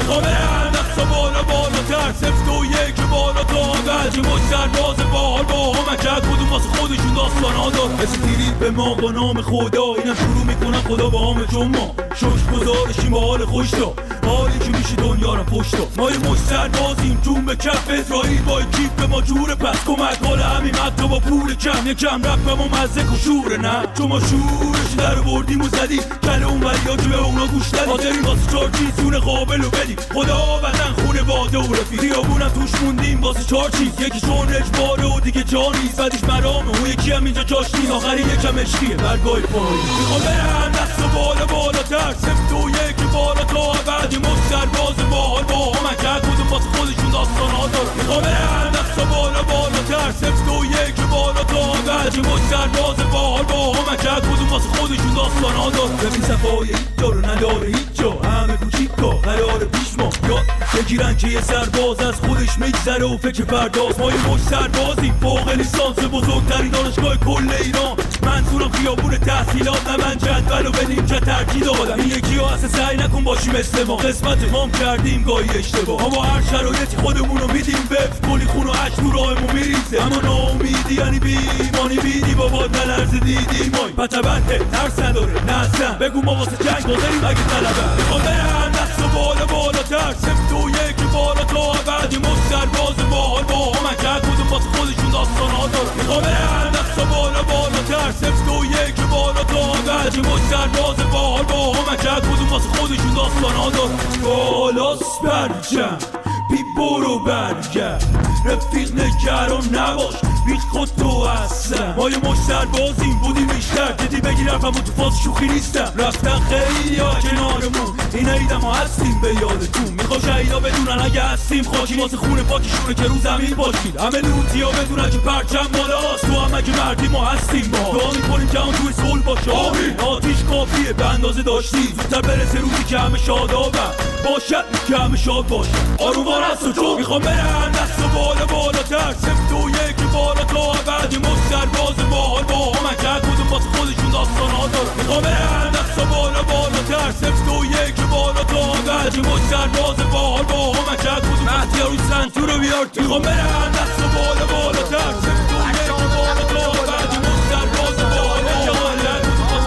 میخوام برم دست و بالا بالاتر سفت و یک بالا تا اول چه باش سرباز باحال با همکت کدوم واسه خودشون داستان ها دار مثل تیرید به ما با نام خدا اینم شروع میکنم خدا با همه چون ما شوش گذارشیم با حال خوش دا حالی که میشه دنیا رو پشتا ما یه مش سربازیم جون به کف اسرائیل با کیف به ما جوره پس کمک حال همین حتی با پول کم یکم رپ به ما مزه و شوره نه چون ما شورش در بردیم و زدیم کل اون وریا که به اونا گوش دادیم حاضریم واسه چار چیزونه قابل و بدیم خدا وطن خونه باده و رفیق خیابونم توش موندیم واسه چار چیز یکی چون اجباره و دیگه جا نیست بعدش مرامه اون یکی هم اینجا جاش نیست آخری یکم عشقیه برگاه پایی میخوام برم دست و بالا بالاتر سفت و یک بالا تا بعدی مسترباز باحال با همکت کدوم واسه خودشون داستان ها دارن میخوام برم دست و بالا بالاتر سفت و یک بالا تا بعدی مسترباز باحال با همکت کدوم واسه خودشون داستان ها دارن ببین صفای هیچ جا رو نداره هیچ جا همه کوچیکا قرار پیش ما یاد بگیرن که یه سرباز از خودش میگذره و فکر پرداز ما یه مش سربازیم فوق لیسانس بزرگترین دانشگاه کل ایران منظورم خیابون تحصیلات نه من جدول و بدیم که ترجیح دادم این یکی ها اصلا سعی نکن باشیم مثل ما قسمت مام کردیم گاهی اشتباه اما هر شرایطی خودمونو میدیم بفت کلی خون و عشق رو راهمون میریزه اما ناامیدی یعنی بیمانی بیدی بابا نلرز دیدی مای پتبنده ترس نداره نزن بگو ما واسه جنگ بازاریم اگه طلبه میخوام برم دست و بالا بالاتر سفت و یک بالا تا بعدی مسترباز باحال با همکت کدوم واسه خودشون داستان ها دارن میخوام برم دست و بالا بالاتر سفت و یک بالا تا بعدی مسترباز باحال با همکت کدوم واسه خودشون داستان ها دارن بالاست برجم بی برو برگرد رفیق نگران نباش بیخ خود تو هستم ما یه مش سربازیم بودیم بیشتر دیدی بگیر حرفم تو فاز شوخی نیستم رفتن خیلی ها کنارمون این عیدم ها هستیم به یادتون میخوام شهیدا بدونن اگه هستیم خاکی واسه خونه پاکیشونه که رو زمین باشید همه لوتی ها بدونن که پرچم بالاست تو هم اگه مردی ما هستیم با دعا میکنیم که هم توی صلح باشه آتیش کافیه به اندازه داشتی زودتر برسه روزی که همه شادابن باشد که همه شاد باشه آروموار هست و چون میخوام برم دست و بالا بالاتر سفت و یک بالا تا بعدی مسترباز باحال با همکت کدوم واسه خودشون داستان ها دارن میخوام برم دست و بالا بالاتر سفت و یک بالا تا بعدی مسترباز باحال با همکت کدوم مهدی روی سنتور رو بیار تو میخوام برم دست و بالا بالاتر سفت و یک بالا تا بعدی مسترباز باحال با همکت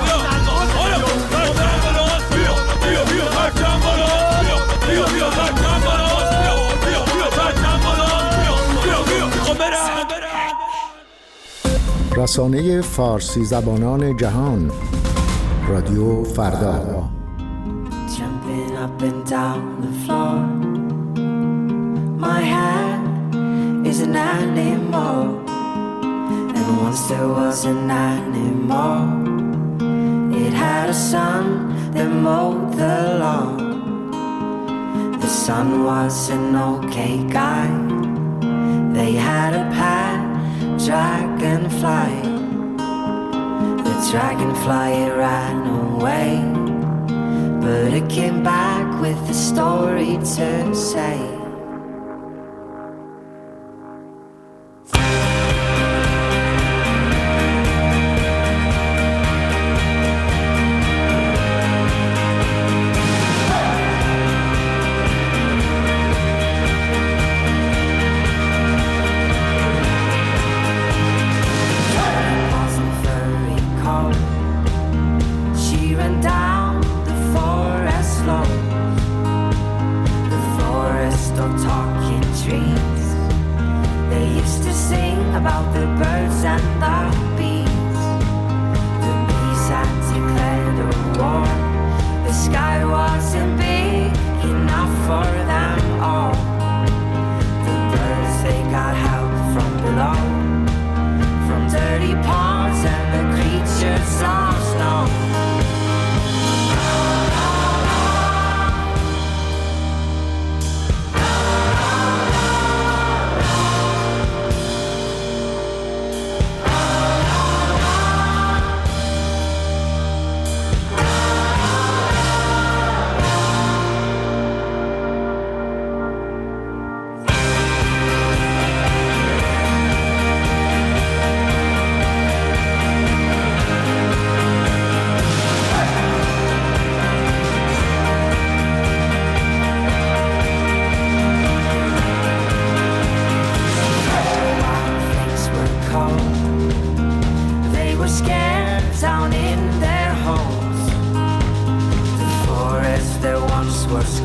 بیا بیا پرچم بالا بیا بیا پرچم بالا بیا پرچم بالا بیا میخوام برم رسانه فارسی زبانان جهان رادیو فردا Jumping up and down the floor My hat is an animal And once there was an animal It had a son that mowed the lawn The son was an okay guy They had a pet dragonfly The dragonfly it ran away But it came back with a story to say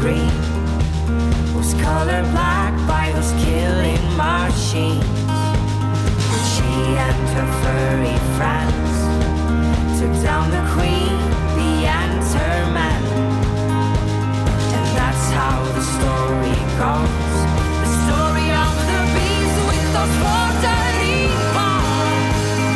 green was colored black by those killing machines. She and her furry friends took down the queen, the ants, her men. And that's how the story goes. The story of the beast with those watery paws.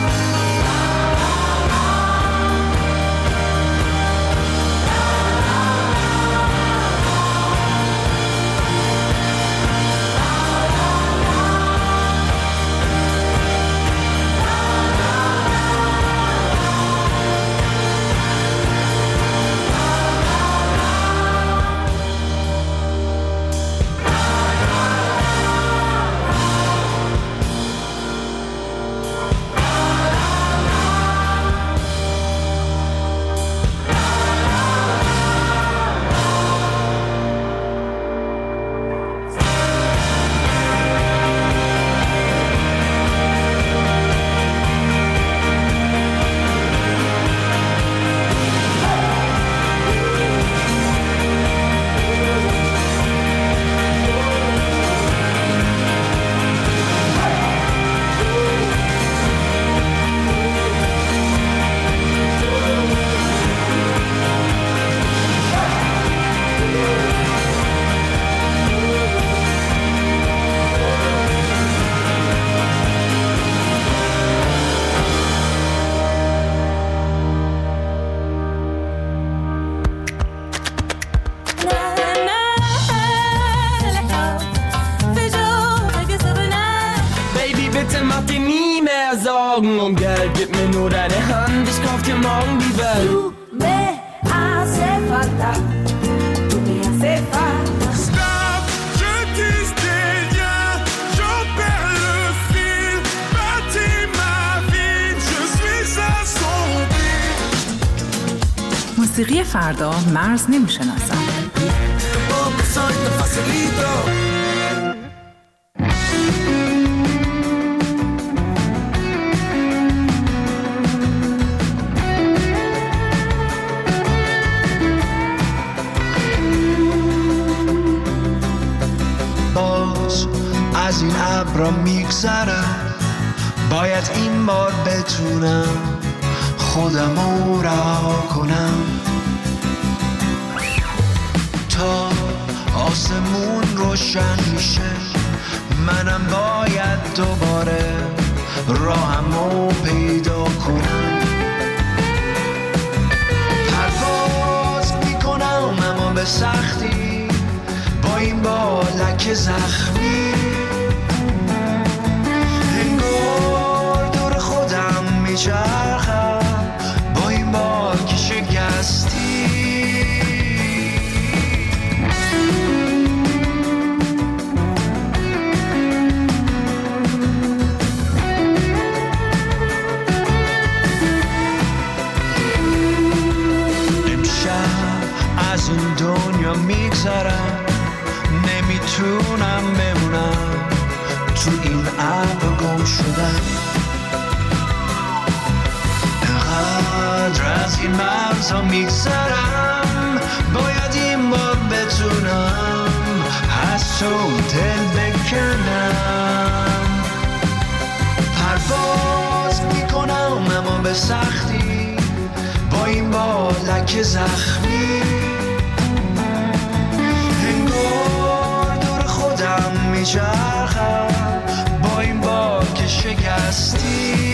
Um Geld, gib mir nur deine Hand, ich kauf dir morgen die Welt. Tu me hace falta, tu me hace falta. Stop, je tisse des liens, j'en perds le fil. Bâtis ma vie, je suis assombri. موسیقی فردا مرز نمیشناسد. از این ابرا میگذرم، باید این بار بتونم خودمو رها کنم تا آسمون روشن میشه. منم باید دوباره راهمو پیدا کنم. پرواز میکنم اما به سختی، با این بالک زخمی انگار دور خودم میچرخم، با این بالک شکستی. امشب از این دنیا میگذرم، نمیتونم بمونم تو این ابر گم شدم. انقدر از این مرزها میگذرم، باید این بار بتونم از تو دل بکنم. پرواز میکنم اما به سختی، با این بالک زخمی میچرخم، با این بالک شکستی.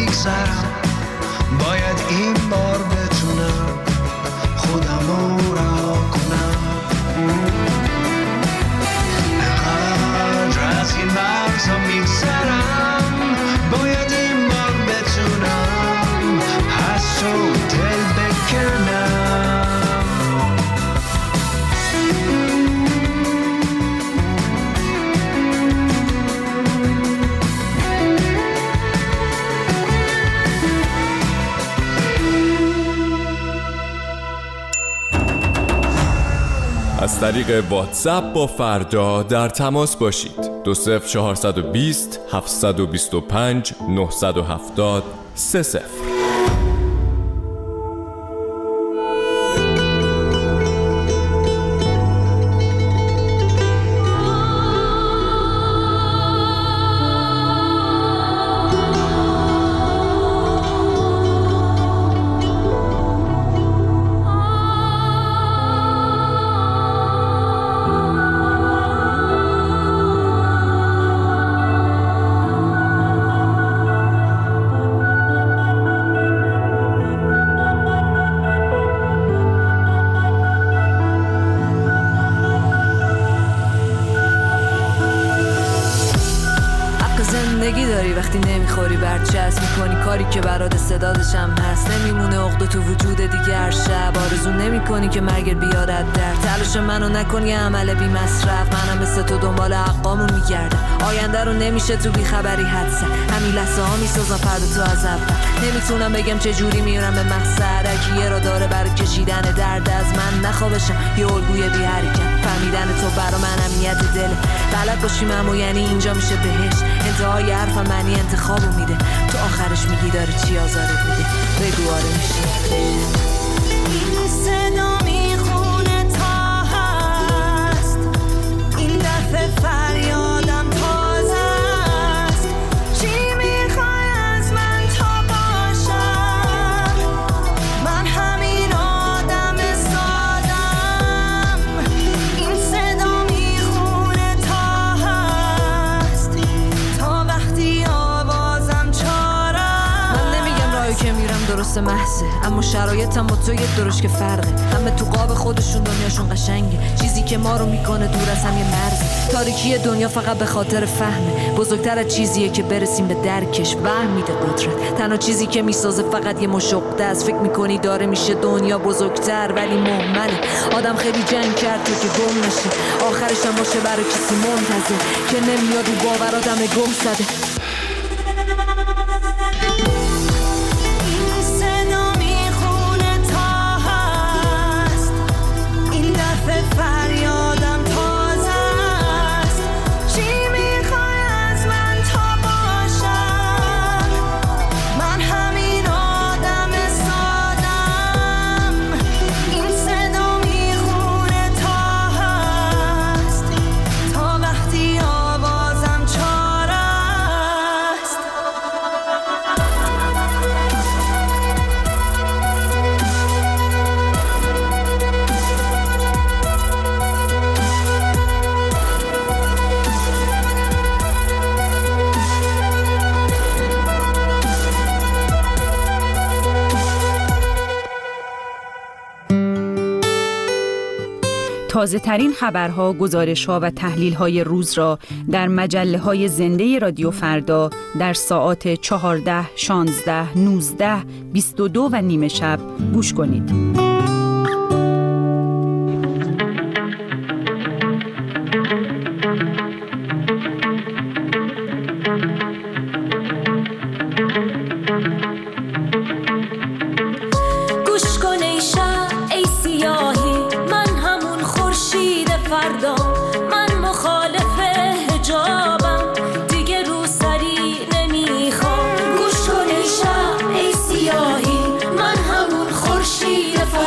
میگذرم، باید این بار بتونم خودمو رها کنم. انقدر از این مرزا میگذرم، باید این بار بتونم از تو دل بکنم. از طریق واتساپ با فردا در تماس باشید. 20420 725 970 30. زندگی داری وقتی نمیخوری برچسب میکنی کاری که برات استعدادشم هست، نمیمونه عقده تو وجود دیگر شب، آرزو نمیکنی که مرگ بیارد در تلاش منو نکنی عمل بی مصرف، منم مثل تو دنبال حقامو میگردم، آینده رو نمیشه تو بیخبری حدس، همین لحظه ها میسازم فردا تو از اول، نمیتونم بگم چه جوری میرم به مقصد، کیه را داره برای کشیدن درد از من نخوابشم یه الگوی بی حرکت، فهمیدن تو برا من امنیت دله، بلد باشیم اما یعنی اینجا میشه بهش، انتهای حرف معنی انتخابو میده، تو آخرش میگی داره چی آزارت میده، بگو آره میشه. این صدا میخونه تا هست، این دفعه فریادم تازه است، چی میخوای از من تا باشم، من همین آدم سادم، این صدا میخونه تا هست، تا وقتی آوازم چارم. من نمیگم راهی که میرم درست محضه، اما شرایطم با تو یه درش که فرقه، همه تو قاب خودشون دنیاشون قشنگه، چیزی که ما رو میکنه دور از هم یه مرز، تاریکی دنیا فقط به خاطر فهمه، بزرگتر از چیزیه که برسیم به درکش، وهم میده قدرت، تنها چیزی که میسازه فقط یه مشقده است، فکر میکنی داره میشه دنیا بزرگتر ولی مهمله، آدم خیلی جنگ کرد تو که گم نشه، آخرش هم باشه برای کسی منتظر که نمیاد رو باور آدم گم زده. فریادم تازه است، چی میخوای از من تا باشم، من همین آدم سادم، این صدا میخونه تا هست، تا وقتی آوازم چاره است. تازه ترین خبرها، گزارش‌ها و تحلیل‌های روز را در مجله‌های زنده رادیو فردا در ساعات 14، 16، 19، 22 و نیم شب گوش کنید. گوش کن ای شب ای سیاهی، من همون خورشید فردا، من مخالف حجابم، دیگه رو سری نمیخوام. گوش کن ای شب ای سیاهی، من همون خورشید فردا.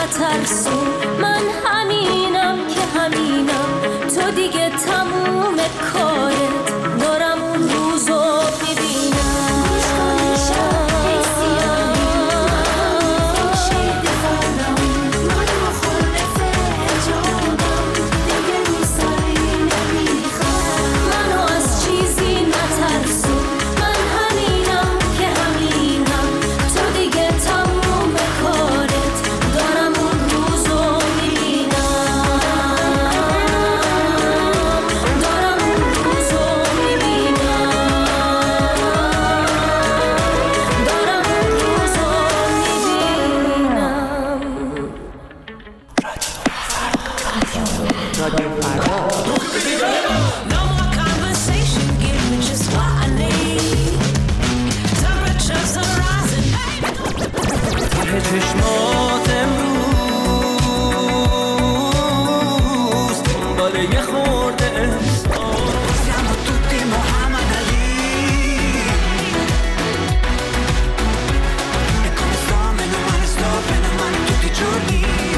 نترسو، من همینم که همینم، تو دیگه تموم کارت، دارم اون روزو میبینم. منو از چیزی نترسو، من همینم که همینم، تو دیگه تموم کارت، دارم اون روزو میبینم. دارم اون روزو میبینم. دارم اون روزو میبینم. رادیو فردا. No more conversation, give me just what I need. Temperatures are rising. ته چشمات امروز دنبال یه خورده احساس. Siamo tutti Muhammad Ali. E come sto, meno male tutti i giorni.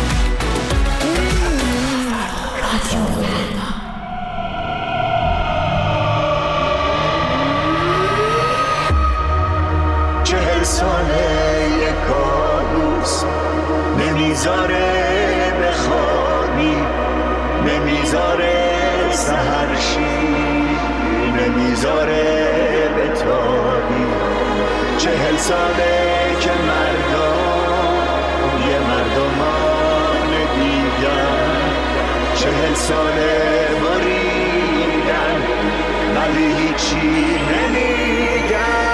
ساله یک کابوس نمیذاره بخوابی، نمیذاره سحرشی، نمیذاره بتابی. 40 ساله که مردم یه مردمان دیگر، 40 ساله بریدن ولی هیچی نمیگن.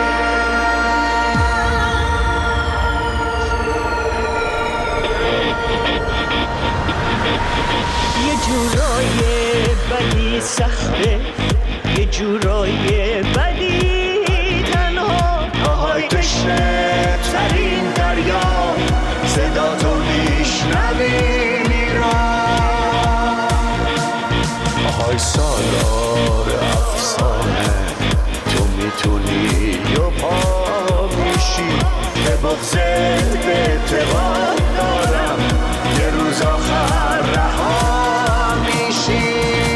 یه جورای بدی سخته، یه جورای بدی تنها. آهای تشنه ترین دریا، صدا تو میشنوی میران. آهای سالار افسانه، تو میتونی و پا میشی. به بغضت به اعتقاد دارم یه روز آخر رها میشی.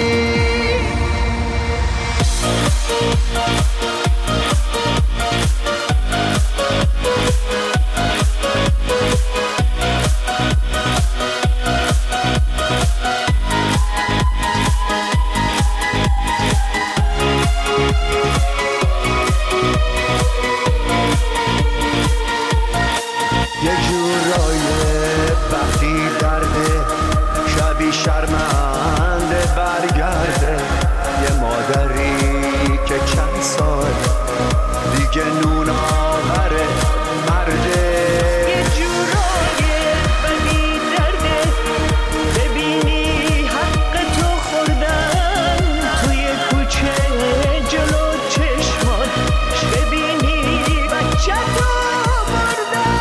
یه جورای وقتی درده، شبی شرمنده برگرده. یه مادری که چند سال دیگه نون آوره مرده. یه جورای بدی درده، ببینی حق تو خوردن توی کوچه جلو چشمات، ببینی بچه تو بردن.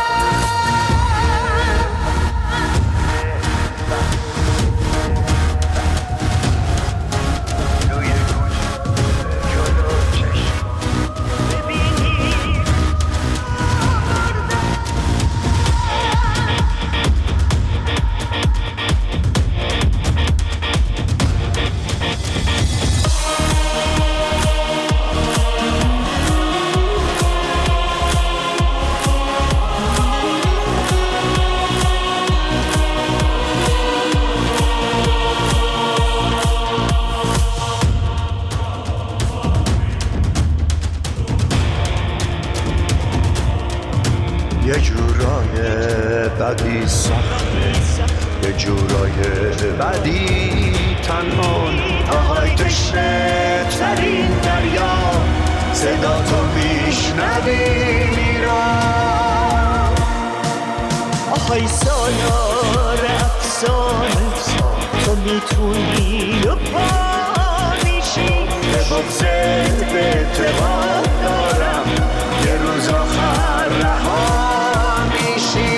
یه جورای بدی سخته، یه جورای بدی تنها. آهای تشنه ترین دریا، صدا تو میشنوی میران. آهای سالار افسانه، تو میتونی و پا میشی. به بغضت به اعتقاد دارم یه روز آخر رها میشی.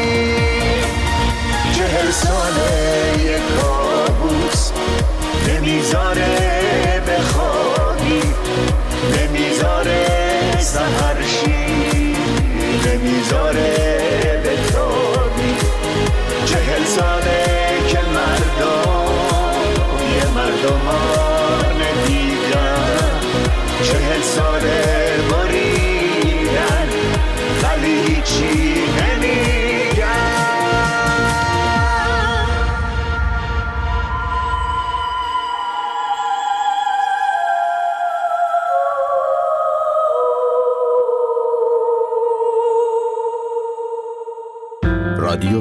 40 ساله یک کابوس نمیذاره بخوابی، نمیذاره سحرشی، نمیذاره بتابی. 40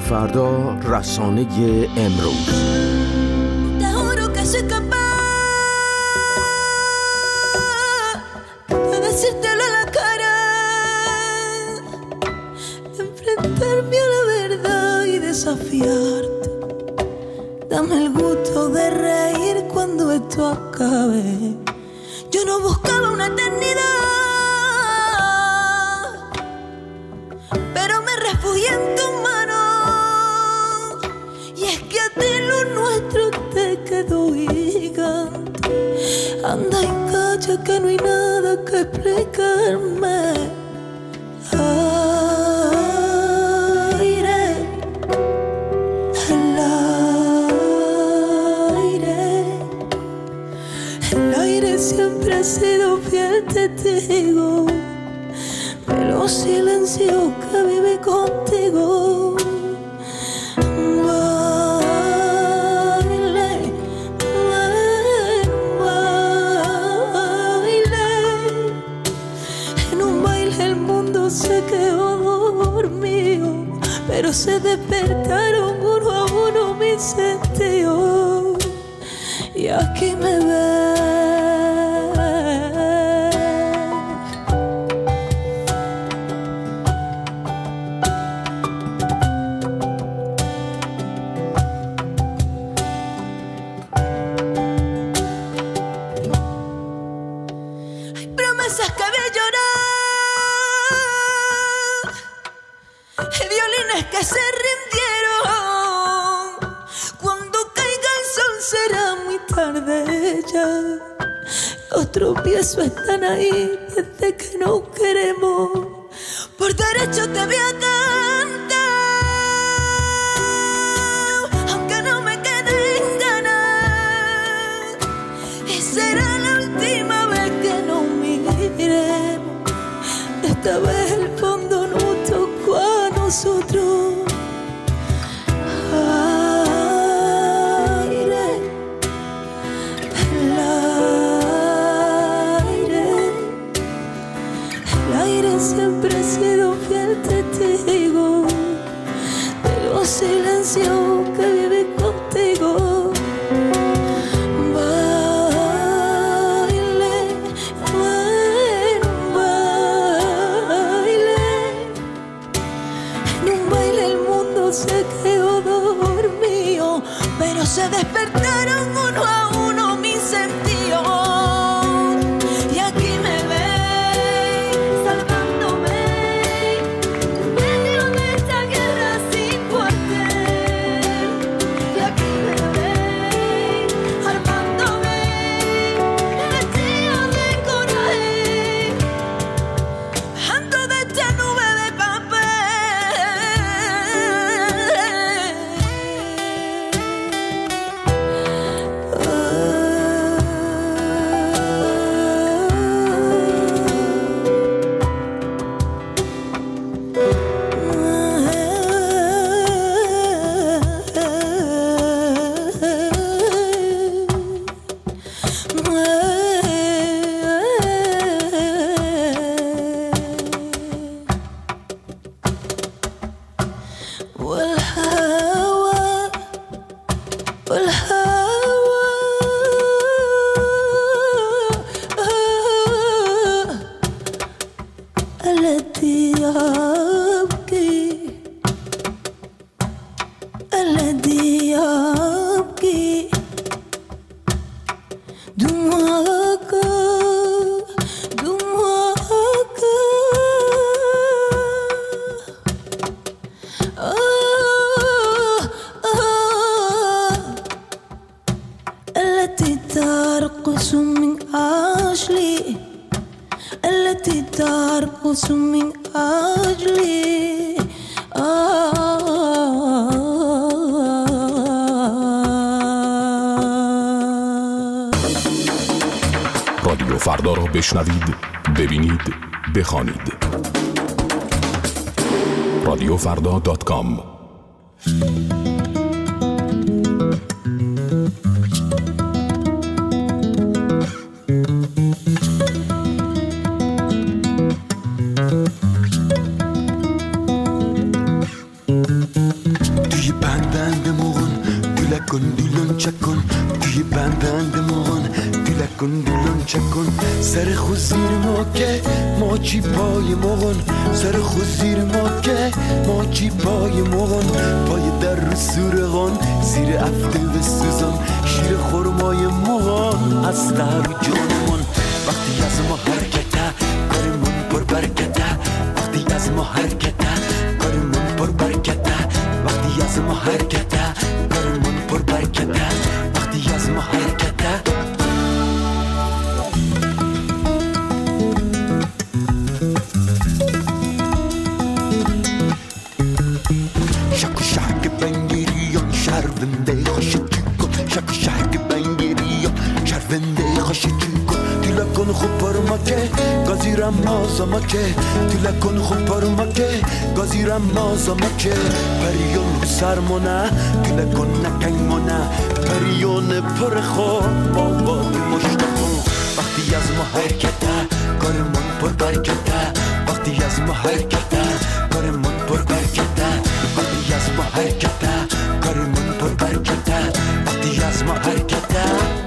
فردا، رسانه امروز. Te juro que soy capaz de decírtelo a la cara, de enfrentarme a la verdad y desafiarte. Dame el gusto de reír cuando esto acabe. Yo no buscaba una eternidad, pero me refugié en tus manos. Y es que a ti lo nuestro te quedó gigante. Anda y calla que no hay nada que explicarme. Aire, el aire siempre ha sido fiel testigo de los silencios que vive contigo. Baile, baile. En un baile el mundo se quedó dormido, pero se despertaron uno a uno mis sentidos. Y aquí me ves. Hay promesas que vi llorar, hay violines que se rindieron. Cuando caiga el sol será muy tarde ya. Los tropiezos están ahí desde que no queremos. Por derecho te voy a cantar, aunque no me queden ganas. Y será la última vez que nos miremos. Esta vez el fondo nos tocó a nosotros. Siempre he sido fiel testigo de los silencios que vive contigo. Baile, baile. En un baile el mundo se quedó dormido, pero se despertaron uno a uno mis sentidos. Y aquí me ves. التي ترقص من أجلي، التي ترقص من أجلي. رادیو فردا را بشنوید، ببینید، بخوانید. رادیوفردا.com کن دیلون چکن توی بند مغان دیل کن دیلون چکن سر خود زیر ما که ما چی پای مغان سر خود زیر ما که ما چی پای مغان پای در رو سورغان زیر افته و سوزان شیر خورمای مغان از در جانمون وقتی از ما حرکته کارمون پر برکته وقتی از ما حرکته کارمون پر برکته وقتی از ما حرکته کارمون پر برکته وقتی از ما حرکته شک و شک بنگیریان شرونده خوش چیکو شک و شک بنگیریان شرونده خوش چیکو دیلا کن خوب پرمکه گازیرم مازمکه دیلا کن خوب پرمکه گازیرم مازمکه پریون رو سرمونه دیلا کن نکنگمونه پریون پر خواب بابا مشتخو وقتی از ما حرکته کارمون پر برکته وقتی از ما حرکته کارمون پر برکته وقتی از ما حرکته کارمون پر برکته وقتی از ما حرکته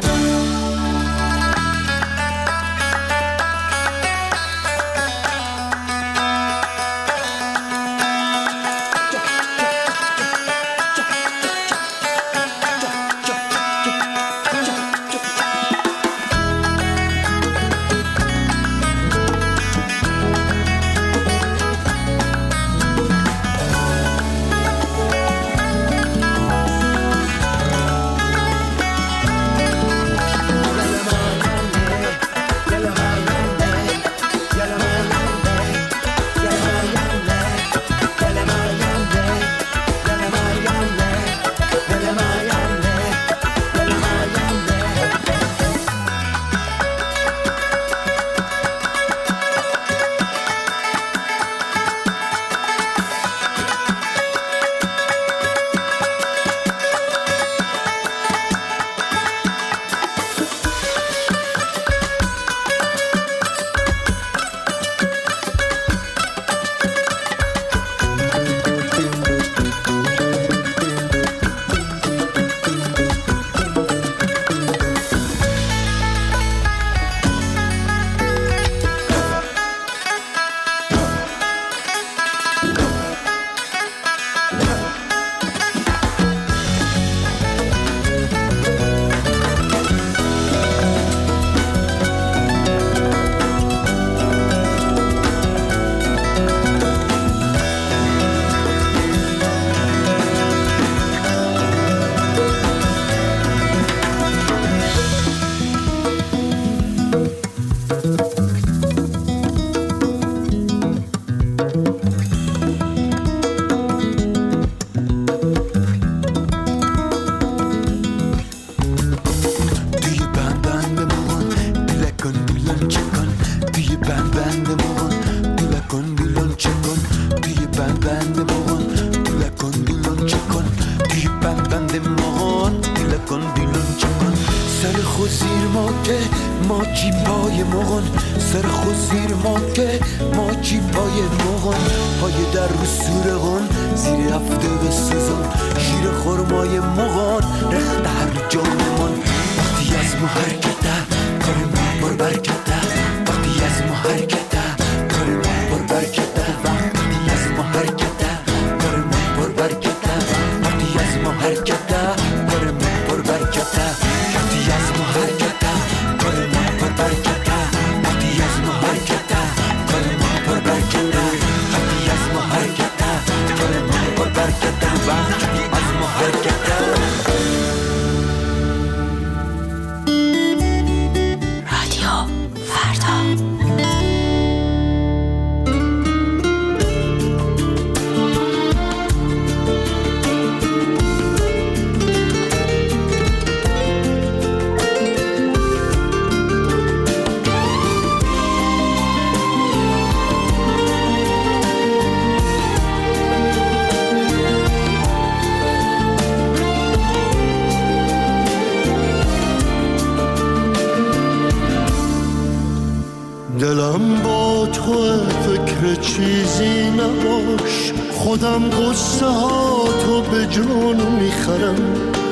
دلم با تو فکر چیزی نباش خودم قصه ها تو به جون میخرم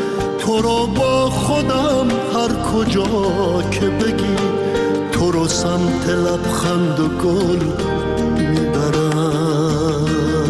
تو رو با خودم هر کجا که بگی، تو رو سمت لبخند و گل میبرم.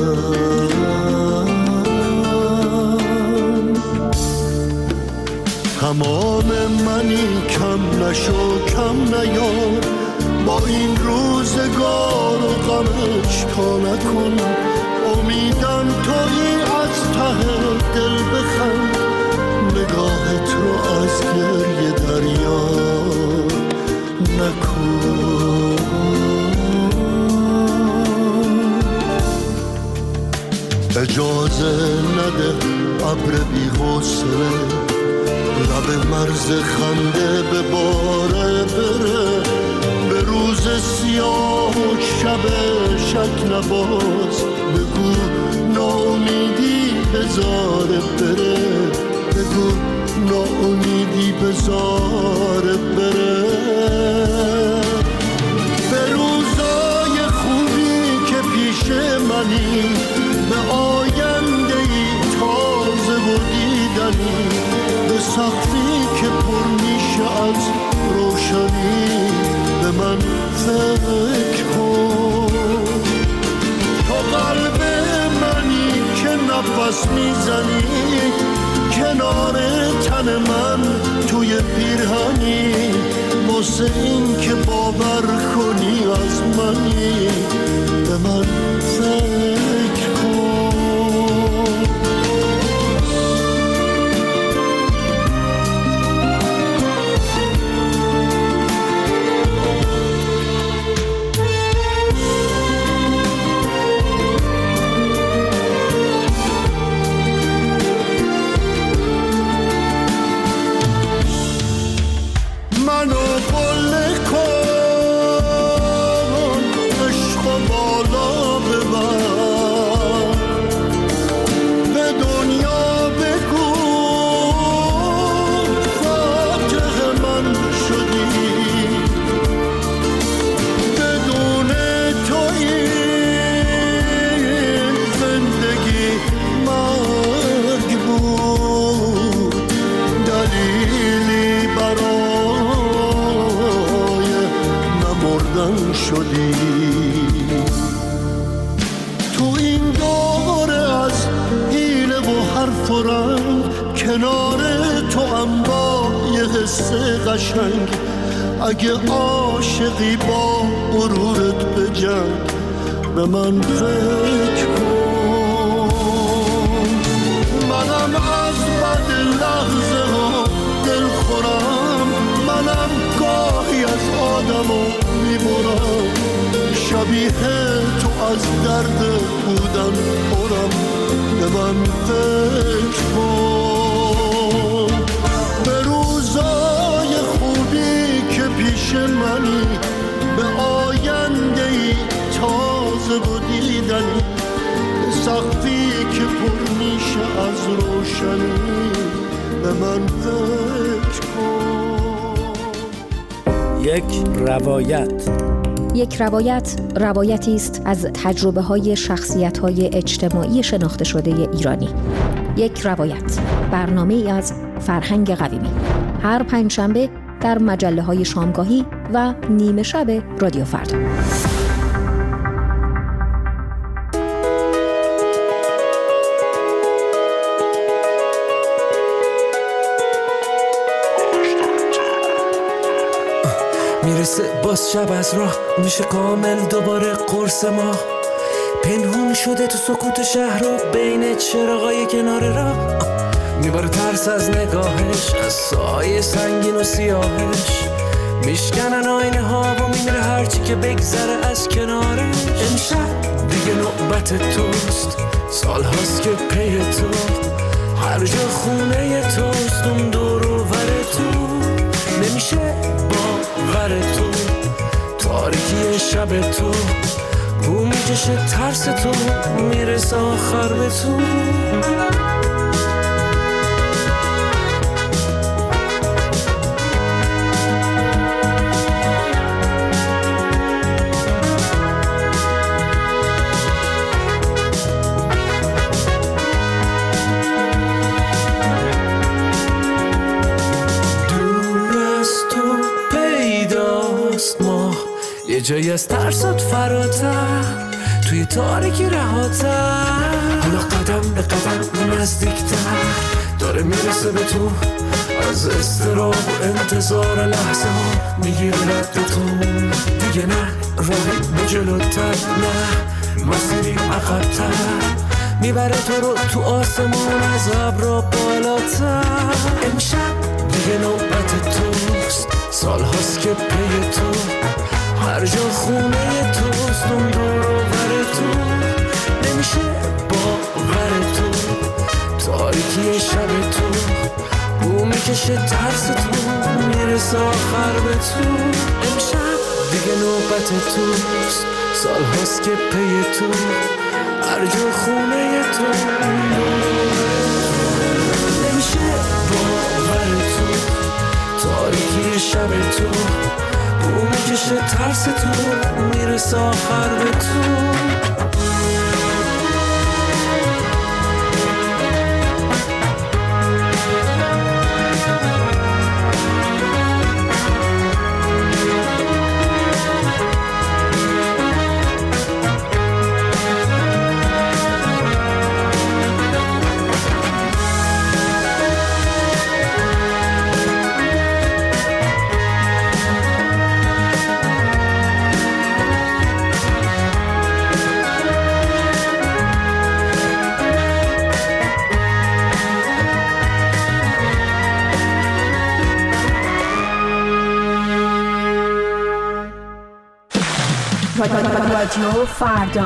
تمام منی کم نشو کم نیار، با این روزگار و غمش تا نکن. امیدم تویی از ته دل بخند، نگاهت رو از گریه دریا نکن. اجازه نده ابر بی حوصله لب مرز خنده به باره بره، به روز سیاه و شب شک نباز. بگو ناامیدی بذاره بره، بگو ناامیدی بذاره بره. به روزای خوبی که پیش منی، به آینده ای تازه و دیدنی، به سقفی که پر میشه از روشنی، به من فکر کن. تو قلب منی که نفس میزنی، کنار تن من توی پیرهنی، واسه این که باور کنی از منی، به من فکر کن. تو این دوره از حیله و حرف و رنگ، کنار تو هم با یه حس قشنگ. اگه عاشقی با غرورت بجنگ، به من فکر کن. منم از بد لحظه ها دل خورم، منم گاهی از آدمو میبرم. شبیه تو از درد بودن پرم، به من فکر کن. به روزای خوبی که پیش منی، به آینده ای تازه و دیدنی، به سقفی که پر میشه از روشنی، به من فکر کن. یک روایت روایتی است از تجربه‌های شخصیت‌های اجتماعی شناخته شده ایرانی. یک روایت، برنامه‌ای از فرهنگ قویمی، هر پنجشنبه در مجله‌های شامگاهی و نیمه شب رادیو فردا. میرسه باز شب از راه، میشه کامل دوباره قرص ما. پنهون شده تو سکوت شهر و بین چراغای کنار راه. میباره ترس از نگاهش، از سایه سنگین و سیاهش. میشکنن آینه ها و میمیره هرچی که بگذره از کنارش. امشب دیگه نوبت توست، سال هاست که پی تو، هر جا خونه توست، اون دور و ور تو. نمیشه باور تو، تاریکی شب تو، بو میکشه ترس تو، میرسه آخر به تو. جایی از ترسات فراتر، توی تاریکی رهاتر. حالا قدم به قدم نزدیکتر داره میرسه به تو، از استراب و انتظار لحظه ها میگیره ردتون. دیگه نه راهی به جلوتر، نه مسیری عقب‌تر، میبره تو رو تو آسمون از ابرا بالاتر. امشب دیگه نوبت توست، سال هاست که پی تو، هر جا خونه توست، اون دور و بر تو نمیشه باور تو. تاریکی شب تو بو میکشه ترس تو، میرسه آخر به تو. امشب دیگه نوبت توست، سال هاست که پی تو، هر جا خونه تو نمیشه باور تو. تاریکی شب تو بو میکشه ترس تو، میرسه آخر به تو. رادیو فردا،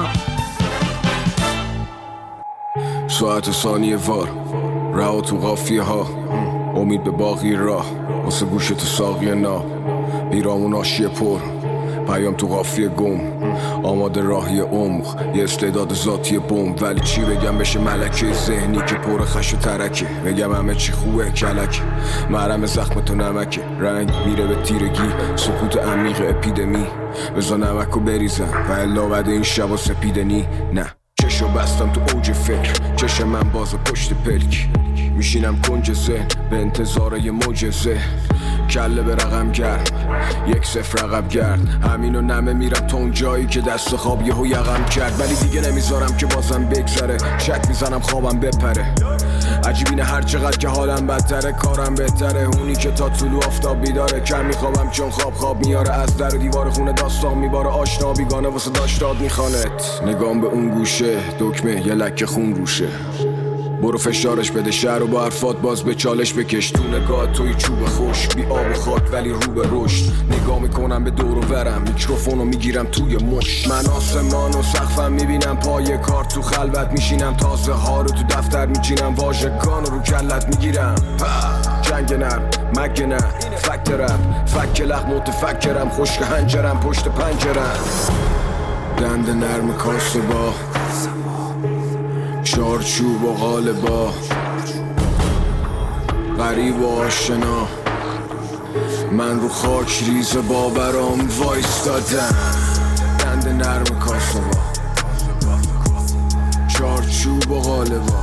ساعت ثانیه وار رها تو قافیه ها، امید به باقی راه، واسه گوش تو ساقی نا، بیرامون آشیه پر، پیام تو قافیه گم، آماده راهی عمق، یه استعداد ذاتی بمب. ولی چی بگم بشه ملکه ذهنی که پر خش و ترکه، بگم همه چی خوبه کلک، محرم زخم تو نمکه، رنگ میره به تیرگی، سکوت عمیق اپیدمی، بزا نمکو بریزم و الا بعد این شب و سپیدنی. نه چشو بستم تو اوج فکر، چشم من باز پشت پلک، میشینم کنج ذهن به انتظار یه معجزه، کله به رقم گرد 1-0 رقم گرد، همینو نمه میرم تا اون جایی که دست خواب یهو یقم کرد. ولی دیگه نمیذارم که بازم بگذره، چک میزنم خوابم بپره، عجیبینه هر چقدر که حالم بدتره کارم بهتره، اونی که تا طلوع آفتاب بیداره، کم میخوابم چون خواب میاره، از در و دیوار خونه داستان میباره، آشنا بیگانه واسه داشتاد میخوانت، نگام به اون گوشه دکمه یه لکه خون روشه، برو فشارش بده شهر و با حرفات باز به چالش بکش، تو نگاه توی چوب خوش بی آب و خاک ولی رو به رشد، نگاه میکنم به دور و برم، میکروفونو میگیرم توی مش، من آسمان و سقفم میبینم پای کار، تو خلوت میشینم تازه ها رو تو دفتر میچینم، واژگان رو کلت میگیرم، جنگ نرم مگه نه فکت رپ فک لخ متفکرم، خشک هنجرم پشت پنجرم، دند نرم کاسه با چارچوب و غالبا، غریب و آشنا، من رو خاک ریز باورام وایستادم، دند نرم کاسه با چارچوب و غالبا،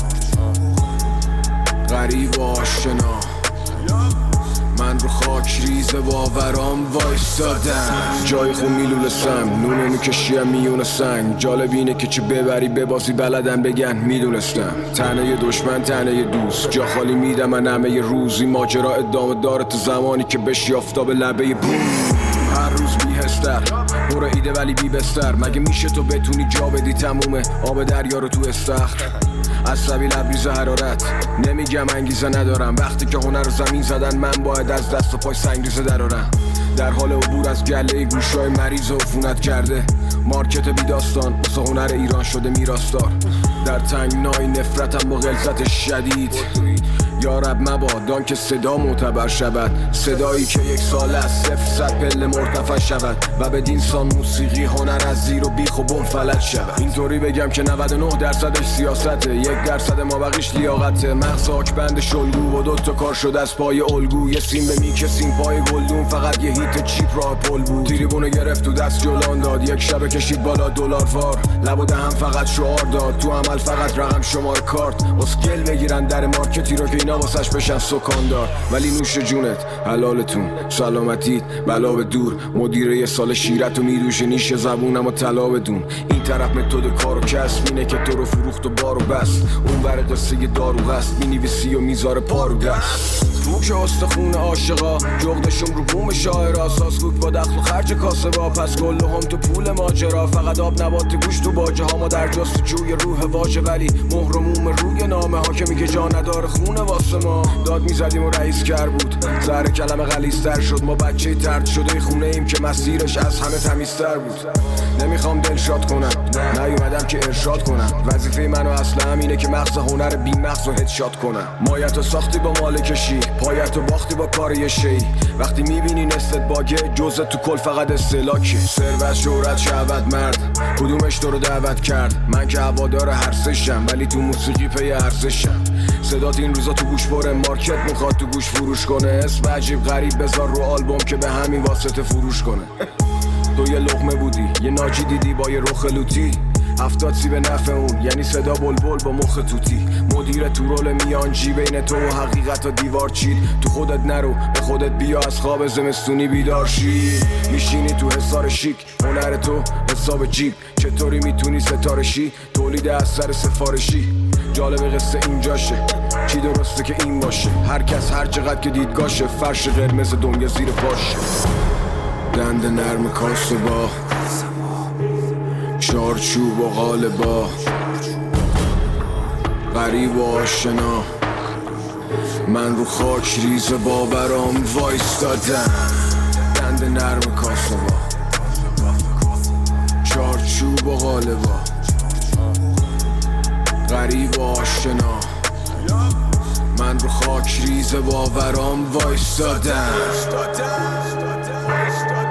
غریب و آشنا، من رو خاک ریز باورام وایستادم، جای خون میلولسم، نونه میکشیم میون سنگ، جالب اینه که چه ببری ببازی بلدم بگن میدونستم، تنه دشمن تنه دوست، جا خالی میدم من همه روزی، ماجرا ادامه داره تو زمانی که بشی آفتاب لبه بوم، هر روز بیهستر برو ایده ولی بی بستر، مگه میشه تو بتونی جا بدی تمومه آب دریا رو تو استخر، عصبی لبریز حرارت نمیگم انگیزه ندارم، وقتی که هنر زمین زدن من باید از دست و پای سنگریزه درارم، در حال عبور از گله گوشای مریض و عفونت کرده، مارکت بی داستان واسه هنر ایران شده میراثدار، در تنگنای نفرتم با غلظت شدید، یا رب مبادان که صدا معتبر شود، صدایی که یک سال از 0 پله مرتفع شود و به دینسان موسیقی هنر از زیر و بیخ و بم فلج شود، اینطوری بگم که 99% سیاسته، 1% ما بقیش لیاقته، مغز آکبند شلگو و 2 تا کار شده از پای الگو، یه سیم به میکسیم پای گلدون، فقط یه هیت چیپ راه پل بود، تریبونو گرفت تو دست جولان داد، یک شب کشید بالا دلار وار، لب و دهن فقط شعار داد، تو عمل فقط رقم شماره کارت، اسکل بگیرن در مارکتی رو که اینا اینا واسش بشن سکاندار. ولی نوش جونت حلالتون سلامتیت بلا به دور. مدیره یه سال شیرتو میدوشه نیش زبونم و طلا بدون. این طرف متد کار و کسب اینه که تو رو فروخت و بارو بست. اون ور قصه دارو هست مینویسی و میذاره پارو دست. تو که استخون عاشقا جغدشون رو بوم شاعرا. ساسکوک با دخل و خرج کاسه با پس گله هم تو پول ماجرا. فقط آب نبات گوش تو باجه ها ما در جستجوی روح واژه. ولی مهر و موم روی نامه ها که میگه جا نداره خونه واسه ما. داد میزدیم و رئیس کر بود زهر کلمه غلیظ‌تر شد. ما بچه ترد شده خونه ایم که مسیرش از همه تمیزتر بود. نمیخوام دلشاد کنم نیومدم که ارشاد کنم. وظیفه منو اصلا همینه که مغز هنر بی مغز رو هدشات کنم. مایتو ساختی با مالکشی پایتو باختی با کار یه شی. وقتی میبینی نستت باگه جزء تو کل فقط استلاکه. ثروت شهرت شهوت مرد کدومش تو رو دعوت کرد؟ من که هوادار هر سشم ولی تو موسیقی پی ارزشم. صدات این روزا تو گوش بره مارکت میخواد تو گوش فروش کنه. اسم عجیب غریب بذار رو آلبوم که به همین واسطه فروش کنه. تو یه لقمه بودی یه ناجی دیدی با یه رخ لوتی. 70 سی به نفع اون یعنی صدا بلبل با مخ توتی. مدیر تو رول میانجی بین تو و حقیقت و دیوار چید. تو خودت نرو به خودت بیا از خواب زمستونی بیدار شی. میشینی تو حصار شیک هنر تو حساب جیب. چطوری میتونی ستاره شی تولید اثر سفارشی. جالب قصه اینجاشه چی درسته که این باشه. هر کس هر چقدر که دیدگاشه فرش قرمز دنیا زیر پاشه. دند نرم کاسه با چارچوب و قالبا. غریب و آشنا من رو خاک ریز باورام وایستادم. دند نرم کاسه با چارچوب و قالبا. غریب و آشنا من رو خاک ریز باورام وایستادم.